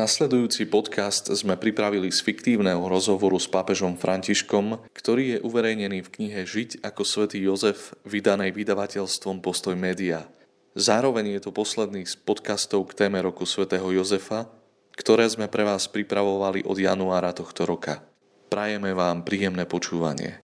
Nasledujúci podcast sme pripravili z fiktívneho rozhovoru s pápežom Františkom, ktorý je uverejnený v knihe Žiť ako svätý Jozef, vydanej vydavateľstvom Postoj Media. Zároveň je to posledný z podcastov k téme roku svätého Jozefa, ktoré sme pre vás pripravovali od januára tohto roka. Prajeme vám príjemné počúvanie.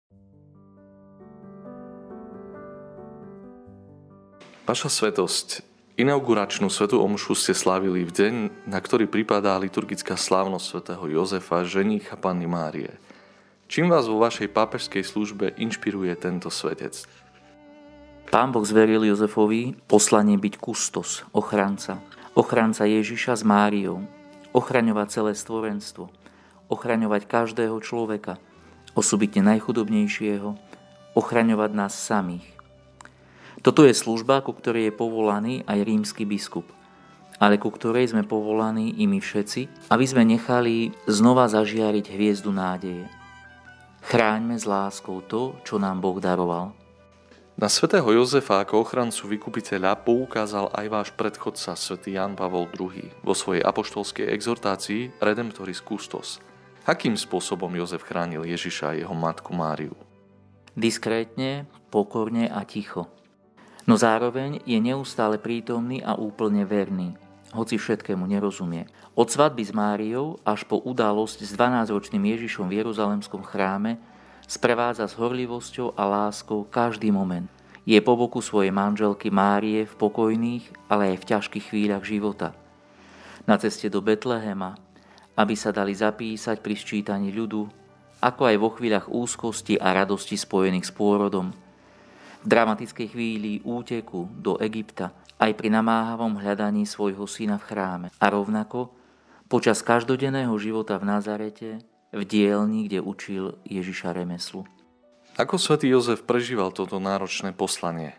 Vaša svätosť, inauguračnú svätú omšu ste slávili v deň, na ktorý pripadá liturgická slávnosť svätého Jozefa, ženícha Panny Márie. Čím vás vo vašej pápežskej službe inšpiruje tento svetec? Pán Boh zveril Jozefovi poslanie byť kustos, ochranca. Ochranca Ježiša s Máriou. Ochraňovať celé stvorenstvo. Ochraňovať každého človeka, osobitne najchudobnejšieho. Ochraňovať nás samých. Toto je služba, ku ktorej je povolaný aj rímsky biskup, ale ku ktorej sme povolaní i my všetci, aby sme nechali znova zažiariť hviezdu nádeje. Chráňme s láskou to, čo nám Boh daroval. Na svätého Jozefa ako ochrancu vykupiteľa poukázal aj váš predchodca svätý Ján Pavol II vo svojej apoštolskej exhortácii Redemptoris Custos. Akým spôsobom Jozef chránil Ježiša a jeho matku Máriu? Diskrétne, pokorne a ticho. No zároveň je neustále prítomný a úplne verný, hoci všetkému nerozumie. Od svadby s Máriou až po udalosť s 12-ročným Ježišom v Jeruzalemskom chráme sprevádza s horlivosťou a láskou každý moment. Je po boku svojej manželky Márie v pokojných, ale aj v ťažkých chvíľach života. Na ceste do Betlehema, aby sa dali zapísať pri sčítaní ľudu, ako aj vo chvíľach úzkosti a radosti spojených s pôrodom, v dramatickej chvíli úteku do Egypta, aj pri namáhavom hľadaní svojho syna v chráme a rovnako počas každodenného života v Nazarete, v dielni, kde učil Ježiša remeslu. Ako svätý Jozef prežíval toto náročné poslanie?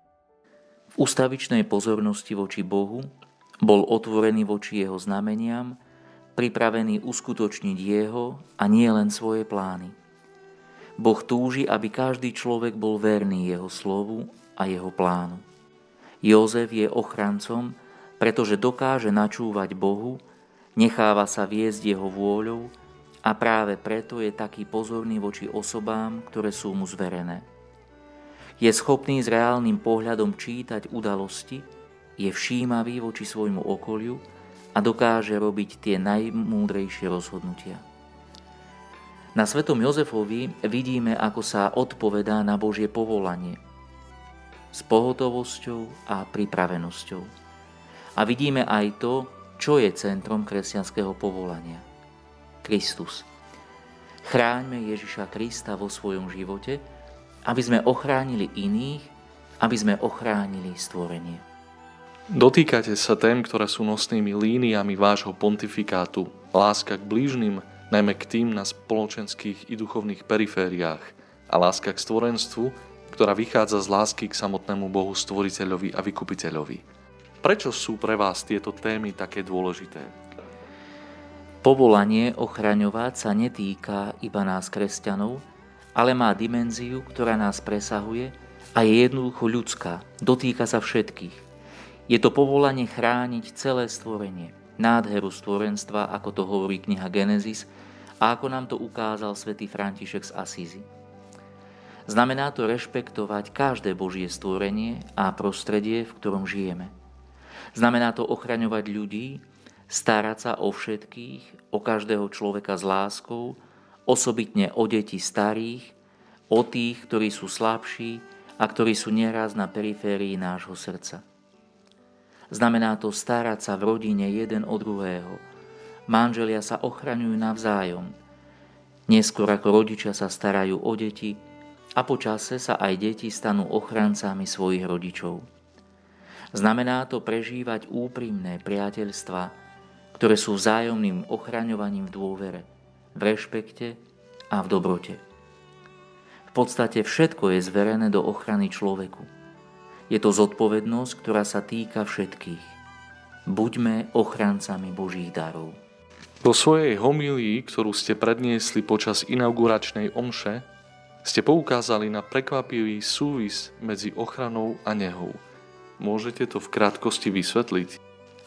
V ustavičnej pozornosti voči Bohu bol otvorený voči jeho znameniam, pripravený uskutočniť jeho a nie len svoje plány. Boh túži, aby každý človek bol verný jeho slovu a jeho plánu. Jozef je ochrancom, pretože dokáže načúvať Bohu, necháva sa viesť jeho vôľou a práve preto je taký pozorný voči osobám, ktoré sú mu zverené. Je schopný s reálnym pohľadom čítať udalosti, je všímavý voči svojmu okoliu a dokáže robiť tie najmúdrejšie rozhodnutia. Na svätom Jozefovi vidíme, ako sa odpovedá na Božie povolanie s pohotovosťou a pripravenosťou. A vidíme aj to, čo je centrom kresťanského povolania. Kristus. Chráňme Ježiša Krista vo svojom živote, aby sme ochránili iných, aby sme ochránili stvorenie. Dotýkate sa tém, ktoré sú nosnými líniami vášho pontifikátu. Láska k blížnym, najmä k tým na spoločenských i duchovných perifériách a láska k stvorenstvu, ktorá vychádza z lásky k samotnému Bohu stvoriteľovi a vykupiteľovi. Prečo sú pre vás tieto témy také dôležité? Povolanie ochraňovať sa netýka iba nás kresťanov, ale má dimenziu, ktorá nás presahuje a je jednoducho ľudská, dotýka sa všetkých. Je to povolanie chrániť celé stvorenie, nádheru stvorenstva, ako to hovorí kniha Genesis a ako nám to ukázal svätý František z Asízy. Znamená to rešpektovať každé Božie stvorenie a prostredie, v ktorom žijeme. Znamená to ochraňovať ľudí, starať sa o všetkých, o každého človeka s láskou, osobitne o deti starých, o tých, ktorí sú slabší a ktorí sú nieraz na periférii nášho srdca. Znamená to starať sa v rodine jeden o druhého. Manželia sa ochraňujú navzájom. Neskôr ako rodičia sa starajú o deti a po čase sa aj deti stanú ochrancami svojich rodičov. Znamená to prežívať úprimné priateľstvá, ktoré sú vzájomným ochraňovaním v dôvere, v rešpekte a v dobrote. V podstate všetko je zverené do ochrany človeku. Je to zodpovednosť, ktorá sa týka všetkých. Buďme ochrancami Božích darov. Vo svojej homílii, ktorú ste predniesli počas inauguračnej omše, ste poukázali na prekvapivý súvis medzi ochranou a nehou. Môžete to v krátkosti vysvetliť?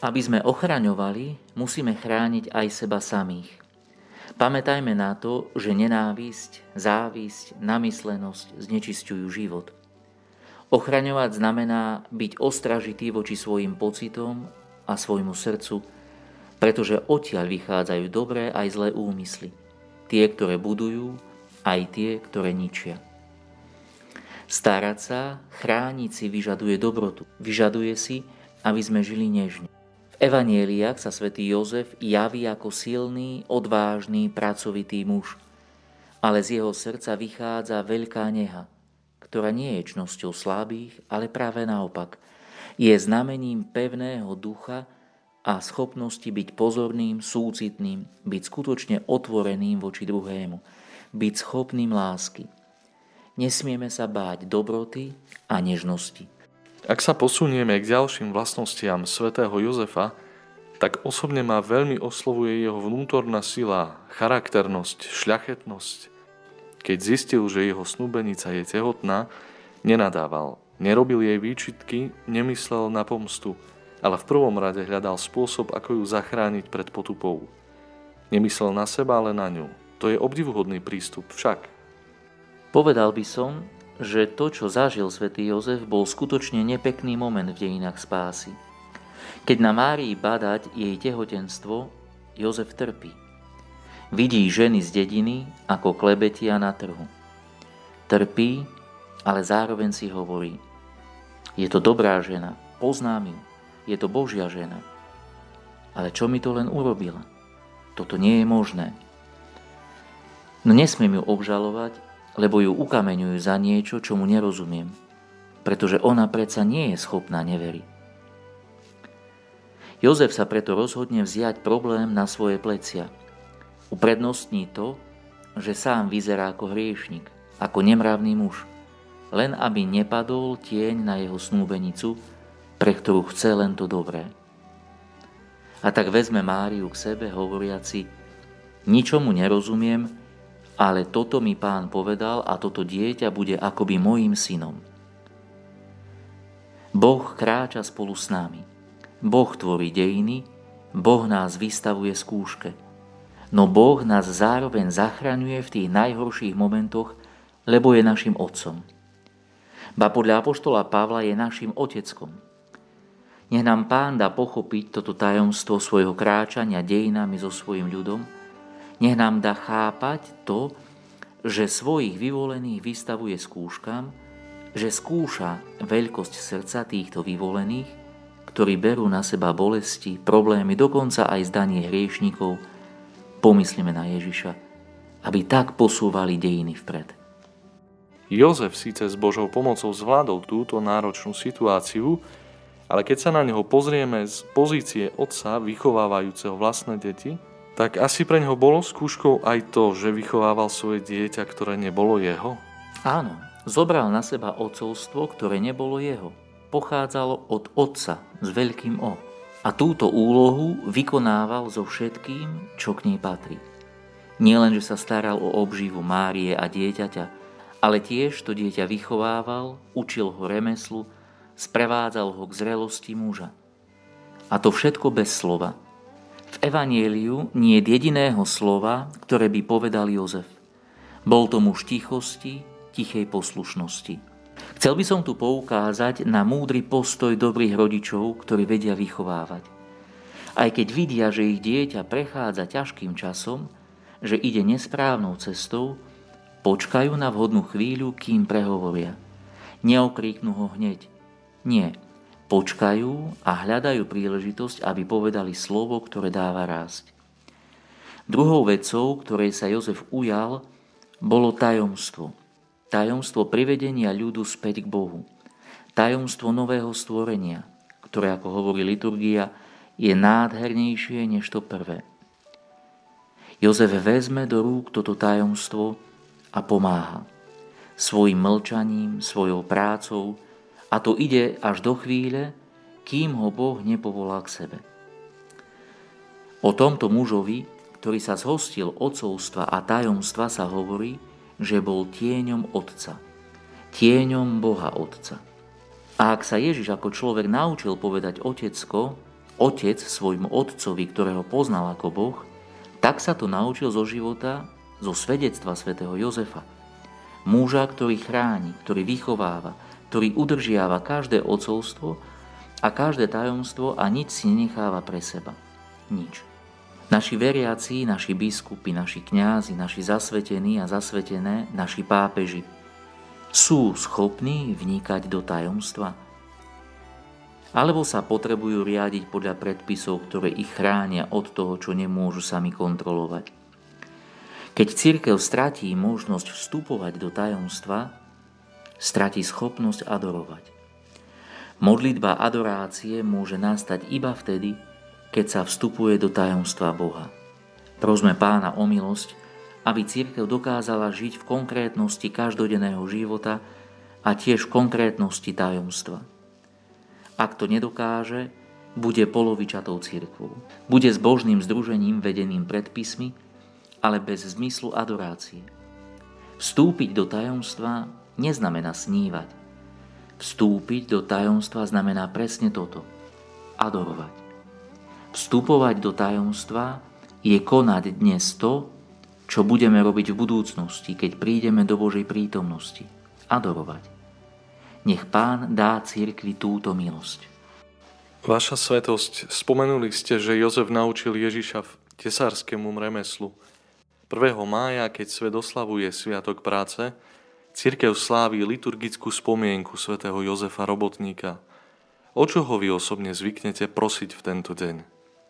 Aby sme ochraňovali, musíme chrániť aj seba samých. Pamätajme na to, že nenávisť, závisť, namyslenosť znečisťujú život. Ochraňovať znamená byť ostražitý voči svojim pocitom a svojmu srdcu, pretože odtiaľ vychádzajú dobré aj zlé úmysly. Tie, ktoré budujú, aj tie, ktoré ničia. Starať sa, chrániť si vyžaduje dobrotu. Vyžaduje si, aby sme žili nežne. V evanjeliách sa svätý Jozef javí ako silný, odvážny, pracovitý muž, ale z jeho srdca vychádza veľká neha, ktorá nie je čnosťou slabých, ale práve naopak. Je znamením pevného ducha a schopnosti byť pozorným, súcitným, byť skutočne otvoreným voči druhému, byť schopným lásky. Nesmieme sa báť dobroty a nežnosti. Ak sa posunieme k ďalším vlastnostiam svätého Jozefa, tak osobne ma veľmi oslovuje jeho vnútorná sila, charakternosť, šľachetnosť. Keď zistil, že jeho snúbenica je tehotná, nenadával, nerobil jej výčitky, nemyslel na pomstu, ale v prvom rade hľadal spôsob, ako ju zachrániť pred potupou. Nemyslel na seba, ale na ňu. To je obdivuhodný prístup však. Povedal by som, že to, čo zažil svätý Jozef, bol skutočne nepekný moment v dejinách spásy. Keď na Márii badať jej tehotenstvo, Jozef trpí. Vidí ženy z dediny, ako klebetia na trhu. Trpí, ale zároveň si hovorí: je to dobrá žena, poznám ju, je to Božia žena. Ale čo mi to len urobila? Toto nie je možné. No nesmiem ju obžalovať, lebo ju ukameňujú za niečo, čo mu nerozumiem, pretože ona predsa nie je schopná neveriť. Jozef sa preto rozhodne vziať problém na svoje plecia. Uprednostní to, že sám vyzerá ako hriešnik, ako nemravný muž, len aby nepadol tieň na jeho snúbenicu, pre ktorú chce len to dobré. A tak vezme Máriu k sebe, hovoriaci: ničomu nerozumiem, ale toto mi Pán povedal a toto dieťa bude akoby mojím synom. Boh kráča spolu s nami. Boh tvorí dejiny, Boh nás vystavuje skúške. No Boh nás zároveň zachraňuje v tých najhorších momentoch, lebo je našim otcom. Ba podľa apoštola Pavla je našim oteckom. Nech nám Pán dá pochopiť toto tajomstvo svojho kráčania dejinami so svojím ľudom. Nech nám dá chápať to, že svojich vyvolených vystavuje skúškam, že skúša veľkosť srdca týchto vyvolených, ktorí berú na seba bolesti, problémy, dokonca aj zdanie hriešnikov. Pomyslíme na Ježiša, aby tak posúvali dejiny vpred. Jozef síce s Božou pomocou zvládol túto náročnú situáciu, ale keď sa na neho pozrieme z pozície otca vychovávajúceho vlastné deti, tak asi pre neho bolo skúškou aj to, že vychovával svoje dieťa, ktoré nebolo jeho? Áno, zobral na seba otcovstvo, ktoré nebolo jeho. Pochádzalo od otca s veľkým O. A túto úlohu vykonával so všetkým, čo k nej patrí. Nielen, že sa staral o obživu Márie a dieťaťa, ale tiež to dieťa vychovával, učil ho remeslu, sprevádzal ho k zrelosti muža. A to všetko bez slova. V evanjeliu nie je jediného slova, ktoré by povedal Jozef. Bol to muž tichosti, tichej poslušnosti. Chcel by som tu poukázať na múdry postoj dobrých rodičov, ktorí vedia vychovávať. Aj keď vidia, že ich dieťa prechádza ťažkým časom, že ide nesprávnou cestou, počkajú na vhodnú chvíľu, kým prehovoria. Neokríknú ho hneď. Nie. Počkajú a hľadajú príležitosť, aby povedali slovo, ktoré dáva rásť. Druhou vecou, ktorej sa Jozef ujal, bolo tajomstvo. Tajomstvo privedenia ľudu späť k Bohu. Tajomstvo nového stvorenia, ktoré, ako hovorí liturgia, je nádhernejšie než to prvé. Jozef vezme do rúk toto tajomstvo a pomáha. Svojim mlčaním, svojou prácou, a to ide až do chvíle, kým ho Boh nepovolá k sebe. O tomto mužovi, ktorý sa zhostil otcovstva a tajomstva, sa hovorí, že bol tieňom Otca, tieňom Boha Otca. A ak sa Ježiš ako človek naučil povedať otecko, otec svojmu otcovi, ktorého poznal ako Boh, tak sa to naučil zo života, zo svedectva svätého Jozefa. Muža, ktorý chráni, ktorý vychováva, ktorý udržiava každé otcovstvo a každé tajomstvo a nič si nenecháva pre seba. Nič. Naši veriaci, naši biskupy, naši kňazi, naši zasvetení a zasvetené, naši pápeži sú schopní vnikať do tajomstva? Alebo sa potrebujú riadiť podľa predpisov, ktoré ich chránia od toho, čo nemôžu sami kontrolovať? Keď cirkev stratí možnosť vstupovať do tajomstva, stratí schopnosť adorovať. Modlitba adorácie môže nastať iba vtedy, keď sa vstupuje do tajomstva Boha. Prosme Pána o milosť, aby cirkev dokázala žiť v konkrétnosti každodenného života a tiež v konkrétnosti tajomstva. Ak to nedokáže, bude polovičatou cirkvou. Bude zbožným združením vedeným predpismi, ale bez zmyslu adorácie. Vstúpiť do tajomstva neznamená snívať. Vstúpiť do tajomstva znamená presne toto. Adorovať. Vstupovať do tajomstva je konať dnes to, čo budeme robiť v budúcnosti, keď prídeme do Božej prítomnosti. Adorovať. Nech Pán dá cirkvi túto milosť. Vaša svätosť, spomenuli ste, že Jozef naučil Ježiša v tesárskému remeslu. 1. mája, keď svet oslavuje Sviatok práce, cirkev slávi liturgickú spomienku svätého Jozefa Robotníka. O čo ho vy osobne zvyknete prosiť v tento deň?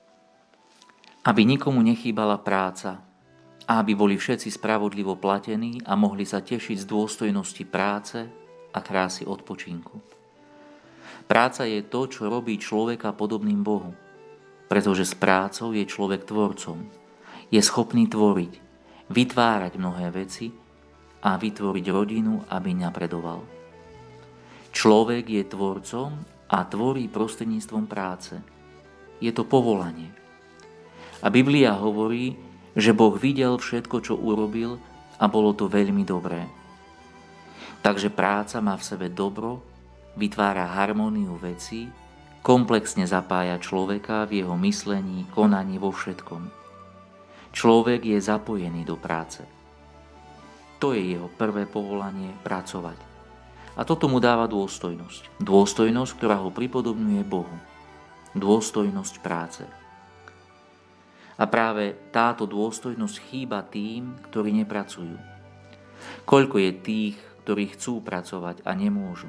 Aby nikomu nechýbala práca a aby boli všetci spravodlivo platení a mohli sa tešiť z dôstojnosti práce a krásy odpočinku. Práca je to, čo robí človeka podobným Bohu, pretože s prácou je človek tvorcom. Je schopný tvoriť, vytvárať mnohé veci a vytvoriť rodinu, aby napredoval. Človek je tvorcom a tvorí prostredníctvom práce. Je to povolanie. A Biblia hovorí, že Boh videl všetko, čo urobil a bolo to veľmi dobré. Takže práca má v sebe dobro, vytvára harmóniu vecí, komplexne zapája človeka v jeho myslení, konaní, vo všetkom. Človek je zapojený do práce. To je jeho prvé povolanie – pracovať. A toto mu dáva dôstojnosť. Dôstojnosť, ktorá ho pripodobňuje Bohu. Dôstojnosť práce. A práve táto dôstojnosť chýba tým, ktorí nepracujú. Koľko je tých, ktorí chcú pracovať a nemôžu.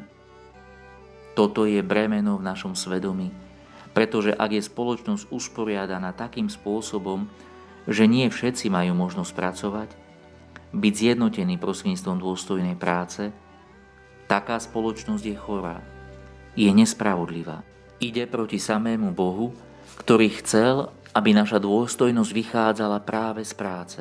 Toto je bremeno v našom svedomí, pretože ak je spoločnosť usporiadaná takým spôsobom, že nie všetci majú možnosť pracovať, byť zjednotení prostredníctvom dôstojnej práce, taká spoločnosť je chorá, je nespravodlivá. Ide proti samému Bohu, ktorý chcel, aby naša dôstojnosť vychádzala práve z práce.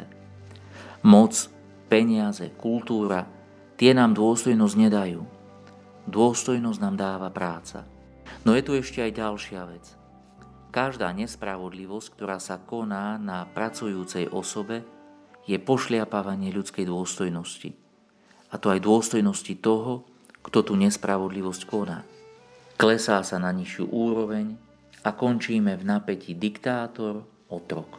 Moc, peniaze, kultúra, tie nám dôstojnosť nedajú. Dôstojnosť nám dáva práca. No je tu ešte aj ďalšia vec. Každá nespravodlivosť, ktorá sa koná na pracujúcej osobe, je pošliapávanie ľudskej dôstojnosti. A to aj dôstojnosti toho, kto tú nespravodlivosť koná. Klesá sa na nižšiu úroveň a končíme v napätí diktátor, otrok.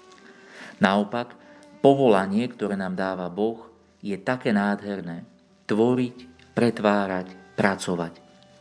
Naopak, povolanie, ktoré nám dáva Boh, je také nádherné. Tvoriť, pretvárať, pracovať.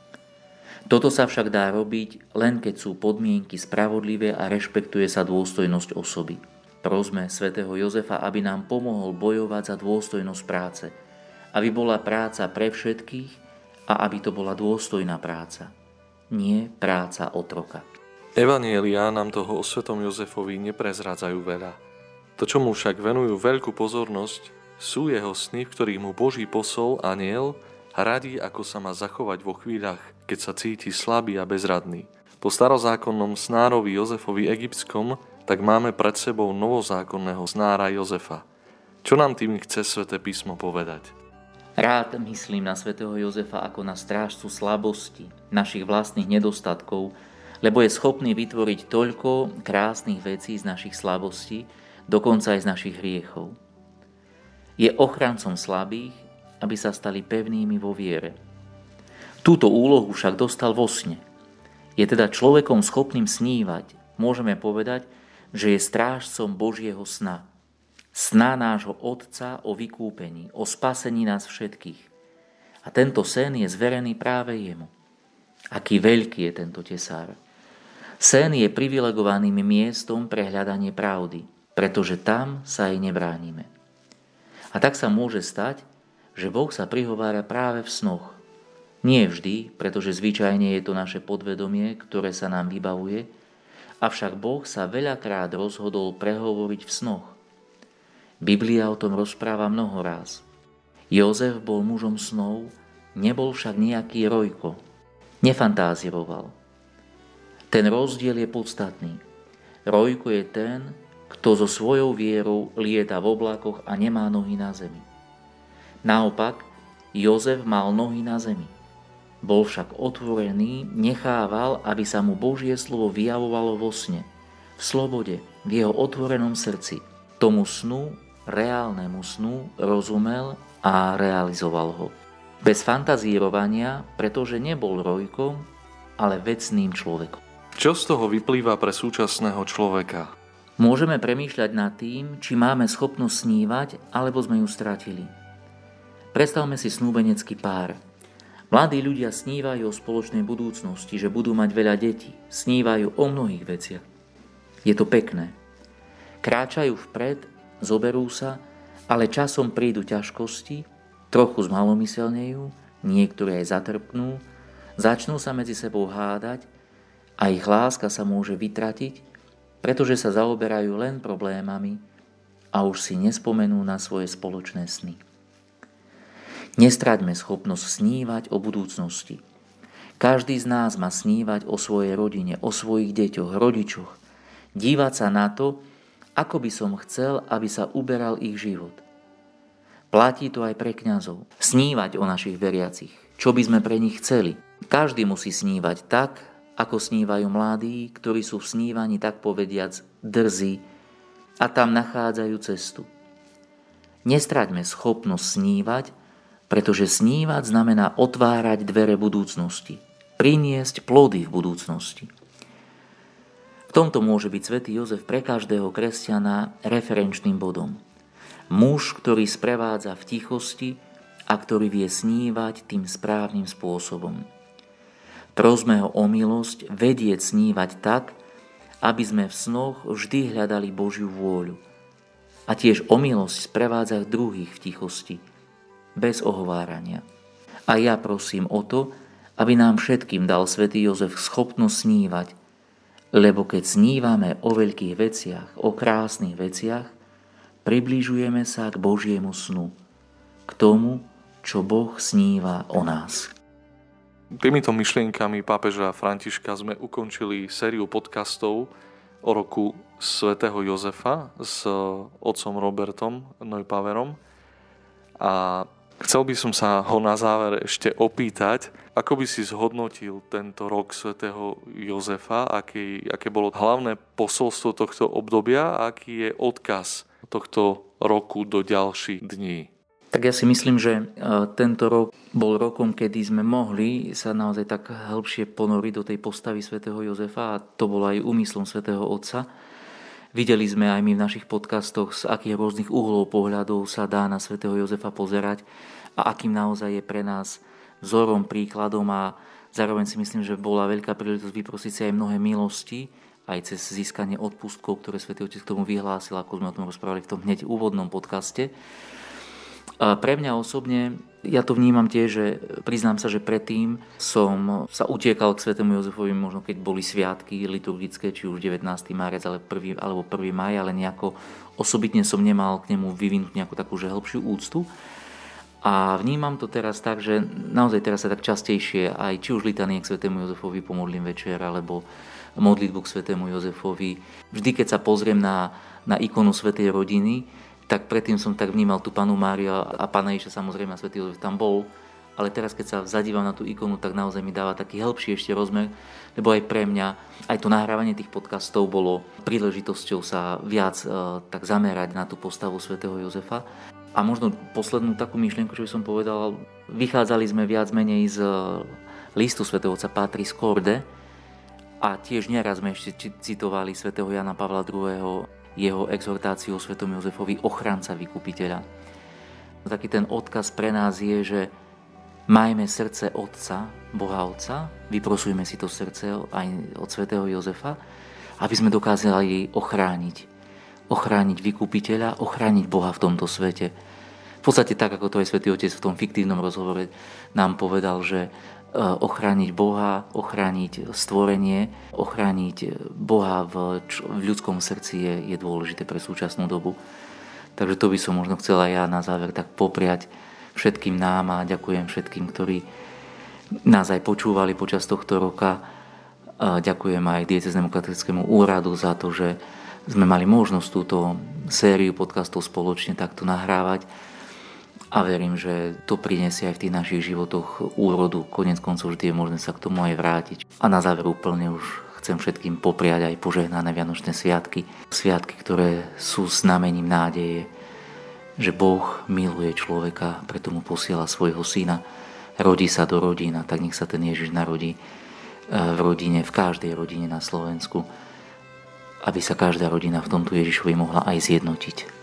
Toto sa však dá robiť len keď sú podmienky spravodlivé a rešpektuje sa dôstojnosť osoby. Prosme svätého Jozefa, aby nám pomohol bojovať za dôstojnosť práce, aby bola práca pre všetkých a aby to bola dôstojná práca, nie práca otroka. Evanjeliá nám toho o svätom Jozefovi neprezrádzajú veľa. To, čo mu však venujú veľkú pozornosť, sú jeho sny, v ktorých mu Boží posol, anjel, radí, ako sa má zachovať vo chvíľach, keď sa cíti slabý a bezradný. Po starozákonnom snárovi Jozefovi egyptskom tak máme pred sebou novozákonného snára Jozefa. Čo nám tým chce Sväté písmo povedať? Rád myslím na svätého Jozefa ako na strážcu slabosti, našich vlastných nedostatkov, lebo je schopný vytvoriť toľko krásnych vecí z našich slabostí, dokonca aj z našich hriechov. Je ochrancom slabých, aby sa stali pevnými vo viere. Túto úlohu však dostal vo sne. Je teda človekom schopným snívať. Môžeme povedať, že je strážcom Božieho sna. Sna nášho Otca o vykúpení, o spasení nás všetkých. A tento sen je zverený práve jemu. Aký veľký je tento tesár. Sen je privilegovaným miestom pre hľadanie pravdy, pretože tam sa jej nebránime. A tak sa môže stať, že Boh sa prihovára práve v snoch. Nie vždy, pretože zvyčajne je to naše podvedomie, ktoré sa nám vybavuje, avšak Boh sa veľakrát rozhodol prehovoriť v snoch. Biblia o tom rozpráva mnoho ráz. Jozef bol mužom snov, nebol však nejaký Rojko. Nefantáziroval. Ten rozdiel je podstatný. Rojko je ten, kto so svojou vierou lieta v oblakoch a nemá nohy na zemi. Naopak, Jozef mal nohy na zemi. Bol však otvorený, nechával, aby sa mu Božie slovo vyjavovalo vo sne, v slobode, v jeho otvorenom srdci. Tomu snu, reálnemu snu, rozumel a realizoval ho. Bez fantazírovania, pretože nebol Rojkom, ale vecným človekom. Čo z toho vyplýva pre súčasného človeka? Môžeme premýšľať nad tým, či máme schopnosť snívať, alebo sme ju stratili. Predstavme si snúbenecký pár. Mladí ľudia snívajú o spoločnej budúcnosti, že budú mať veľa detí. Snívajú o mnohých veciach. Je to pekné. Kráčajú vpred, zoberú sa, ale časom prídu ťažkosti, trochu zmalomyselnejú, niektoré aj zatrpnú, začnú sa medzi sebou hádať a ich láska sa môže vytratiť, pretože sa zaoberajú len problémami a už si nespomenú na svoje spoločné sny. Nestraťme schopnosť snívať o budúcnosti. Každý z nás má snívať o svojej rodine, o svojich deťoch, rodičoch. Dívať sa na to, ako by som chcel, aby sa uberal ich život. Platí to aj pre kňazov. Snívať o našich veriacich, čo by sme pre nich chceli. Každý musí snívať tak, ako snívajú mladí, ktorí sú v snívaní, tak povediac, drzí a tam nachádzajú cestu. Nestraťme schopnosť snívať, pretože snívať znamená otvárať dvere budúcnosti, priniesť plody v budúcnosti. V tomto môže byť svätý Jozef pre každého kresťana referenčným bodom. Muž, ktorý sprevádza v tichosti a ktorý vie snívať tým správnym spôsobom. Prosme ho o milosť vedieť snívať tak, aby sme v snoch vždy hľadali Božiu vôľu. A tiež o milosť sprevádzať druhých v tichosti, bez ohovárania. A ja prosím o to, aby nám všetkým dal svätý Jozef schopnosť snívať, lebo keď snívame o veľkých veciach, o krásnych veciach, približujeme sa k Božiemu snu, k tomu, čo Boh sníva o nás. Týmito myšlienkami pápeža Františka sme ukončili sériu podcastov o roku svätého Jozefa s otcom Robertom Neupaverom a chcel by som sa ho na záver ešte opýtať, ako by si zhodnotil tento rok svätého Jozefa, aké bolo hlavné posolstvo tohto obdobia a aký je odkaz tohto roku do ďalších dní. Tak ja si myslím, že tento rok bol rokom, kedy sme mohli sa naozaj tak hĺbšie ponoriť do tej postavy svätého Jozefa a to bolo aj úmyslom svätého Otca. Videli sme aj my v našich podcastoch, z akých rôznych uhlov pohľadov sa dá na svätého Jozefa pozerať a akým naozaj je pre nás vzorom, príkladom a zároveň si myslím, že bola veľká príležitosť vyprosiť si aj mnohé milosti, aj cez získanie odpustkov, ktoré svätý Otec k tomu vyhlásil, ako sme o tom rozprávali v tom hneď úvodnom podcaste. A pre mňa osobne, ja to vnímam tiež, že priznám sa, že predtým som sa utiekal k svätému Jozefovi, možno keď boli sviatky liturgické, či už 19. marec alebo 1. maj, ale nejako osobitne som nemal k nemu vyvinúť nejakú takú hĺbšiu úctu. A vnímam to teraz tak, že naozaj teraz sa tak častejšie aj či už litanie k svätému Jozefovi pomodlím večer, alebo modlitbu k svätému Jozefovi. Vždy, keď sa pozriem na ikonu svätej rodiny, tak predtým som tak vnímal tú Pannu Máriu a Pána Ježiša, samozrejme a svätý Jozef tam bol, ale teraz keď sa zadívam na tú ikonu, tak naozaj mi dáva taký hĺbší ešte rozmer, lebo aj pre mňa aj to nahrávanie tých podcastov bolo príležitosťou sa viac tak zamerať na tú postavu svätého Jozefa. A možno poslednú takú myšlienku, čo by som povedal, vychádzali sme viac menej z listu svätého otca Patris Corde, A tiež nieraz sme ešte citovali svätého Jana Pavla II, jeho exhortáciu o svätom Jozefovi, ochranca vykupiteľa. Taký ten odkaz pre nás je, že majme srdce Otca, Boha Otca, vyprosujme si to srdce aj od svätého Jozefa, aby sme dokázali ochrániť vykupiteľa, ochrániť Boha v tomto svete. V podstate tak, ako to aj svätý Otec v tom fiktívnom rozhovore nám povedal, že ochrániť Boha, ochrániť stvorenie, ochrániť Boha v ľudskom srdci je dôležité pre súčasnú dobu. Takže to by som možno chcela ja na záver tak popriať všetkým nám a ďakujem všetkým, ktorí nás aj počúvali počas tohto roka. Ďakujem aj Diecéznemu katolickému úradu za to, že sme mali možnosť túto sériu podcastov spoločne takto nahrávať a verím, že to prinesie aj v tých našich životoch úrodu. Koniec koncov vždy je možné sa k tomu aj vrátiť. A na záver úplne už chcem všetkým popriať aj požehnané Vianočné sviatky. Sviatky, ktoré sú znamením nádeje, že Boh miluje človeka, preto mu posiela svojho syna. Rodí sa do rodín a tak nech sa ten Ježiš narodí v rodine, v každej rodine na Slovensku, aby sa každá rodina v tomto Ježišovi mohla aj zjednotiť.